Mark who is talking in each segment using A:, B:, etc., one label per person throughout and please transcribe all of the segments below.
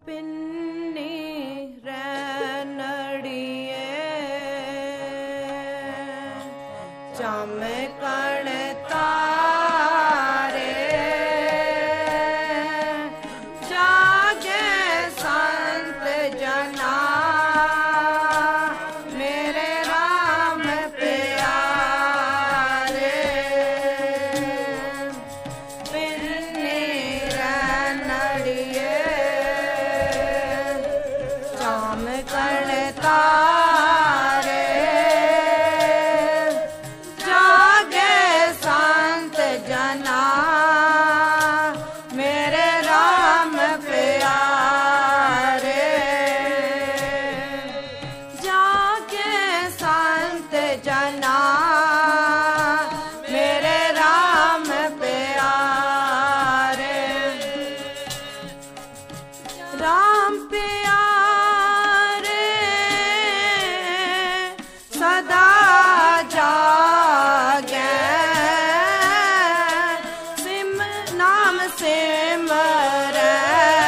A: पिन्नी रैनड़िए चमकण तारे जागे संत जना मेरे राम प्यारे पिन्नी रैनड़िए चमकण तारे जागे संत जना मेरे राम प्यारे जागे संत जना मेरे राम प्यारे राम प्यारे सदा जागे सिम नाम सिमरे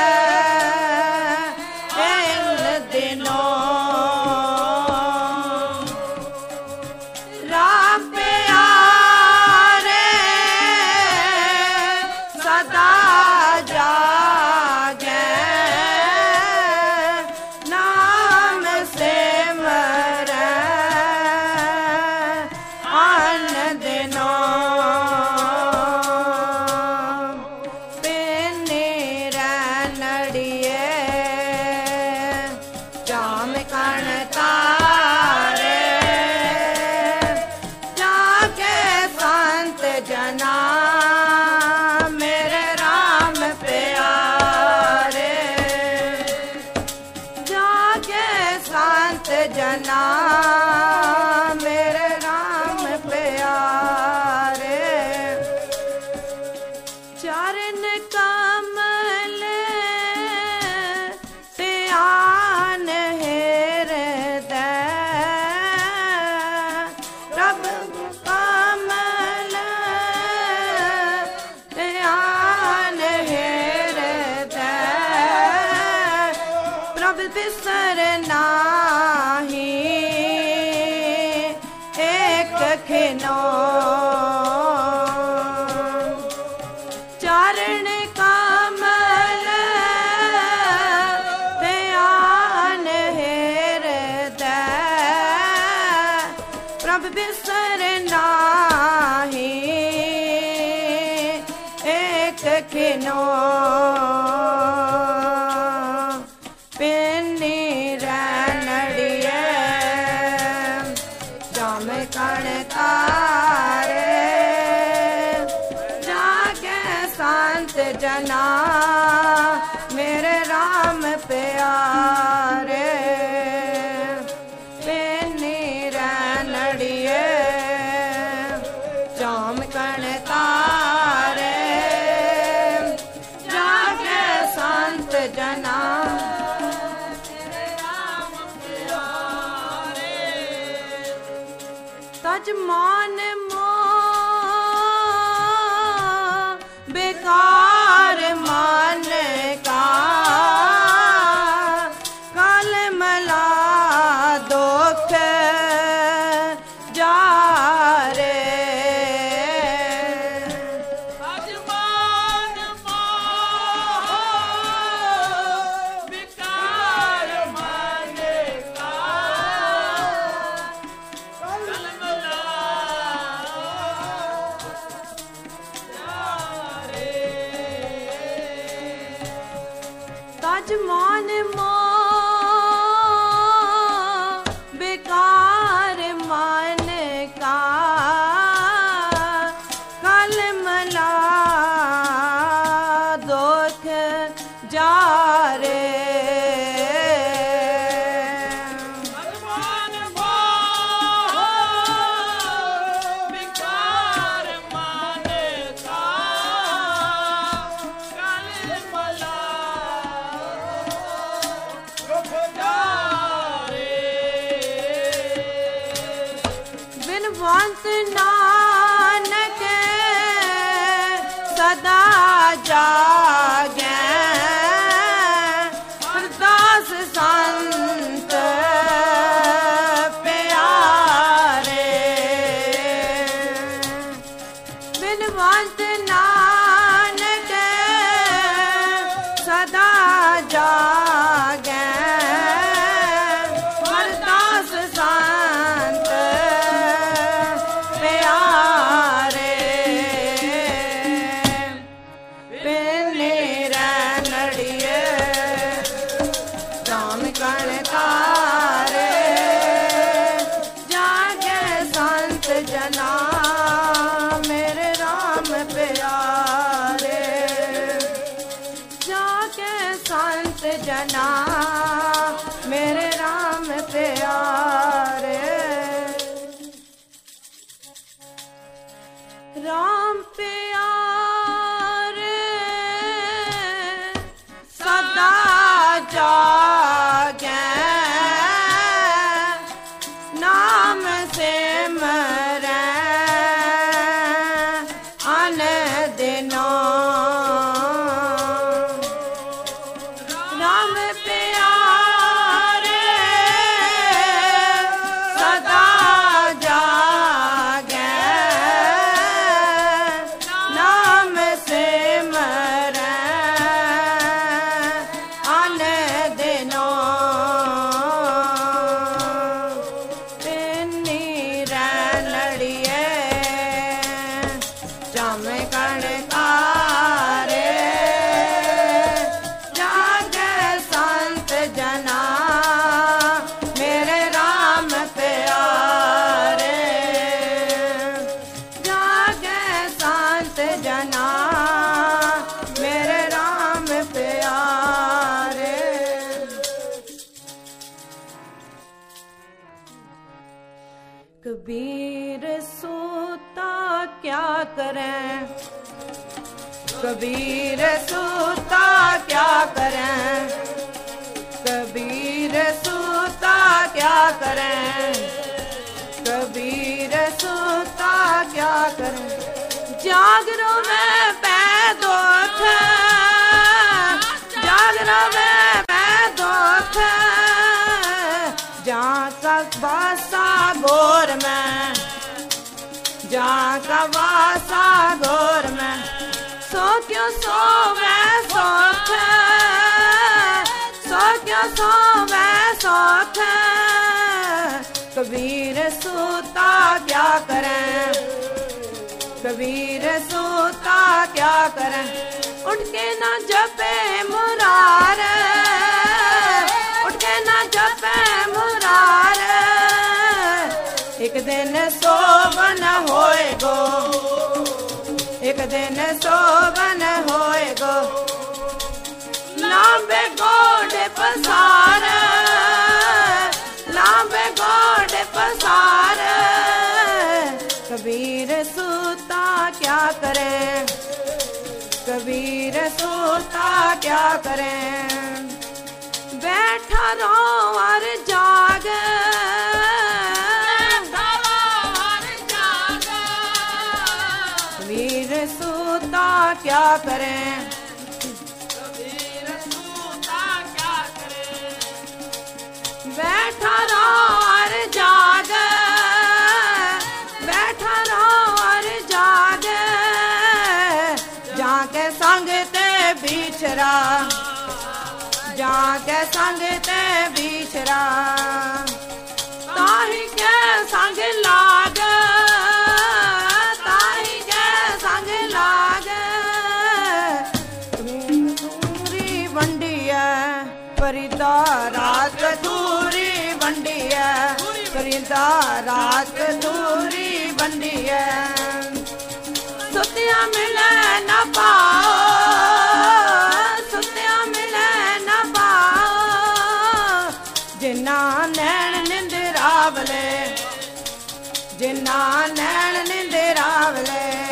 A: इन दिनों राम प्यारे सदा जागे नाम सिमरे आन दिनों पिन्नी रैनड़िए चमकण तारे जागे संत जना मेरे राम प्यारे जागे संत जना मेरे राम प्यारे चरण कमल ध्यान हृदय प्रभ कमल ध्यान हृदय प्रभ बिसर नाही एक खिनो चरण कमल ध्यान हृदय प्रभ बिसर नाही एक खिनो पिन्नी रैनड़िए चमकण तारे जागे संत जना मेरे राम प्यारे पिन्नी रैनड़िए चमकण तारे जागे संत जना तजमान बेकार मान का काल मला दुख जा रे
B: तजमान बेकार मान का कलमला
A: तजमान बेकार मान का कल मला दुख जा रे
B: तजमान बेकार मान का कलमला
A: बिनवंत नानक सदा जागे संत प्यारे बिनवंत नानक सदा जागे हरदास संत प्यारे पिनेरा नड़िए राम कण तारे जागे संत जना मेरे राम प्यारे जागे संत जना मेरे राम प्यारे राम प्यारे सदा जागे नाम से मरे अन दिनों राम प्यारे सदा जागे नाम से मरे अन दिनों पिनीरा नड़िए चमकण तारे जागे संत जना मेरे राम प्यारे जागे संत जना मेरे राम प्यारे कबीर सोता क्या करें कबीर सोता क्या करें कबीर सोता क्या करें कबीर सोता क्या करें जागरो में पै दुख जागरो में पै दुख जहाँ का वासा गोर में जहाँ का वासा गोर में सो क्यों सोवे सोख सो क्यों सोवे सोख कबीर सोता क्या करें कबीर सोता क्या करें उठ के ना जपे मुरार उठ के ना जपे मुरार एक दिन सोवन होएगो एक दिन सोवन होएगो लांबे गोडे पसार लांबे गोडे पसार कबीर सोता क्या करे कबीर सोता क्या करे बैठा रहो और जाग कबीर सोता क्या करें कबीर सोता क्या करें बैठा रहो और जाग बैठा रहो और जाग जाके संग ते बिछरा जाके संग ते बिछरा ताही के संग लाग फरीदा रात दूरी बंडी है फरीदा रात दूरी बंडी है सुतिया मिले न पाओ सुतिया मिले न पाओ जिन्ना नैन निंदरावले जिन्ना नैन निंदरावले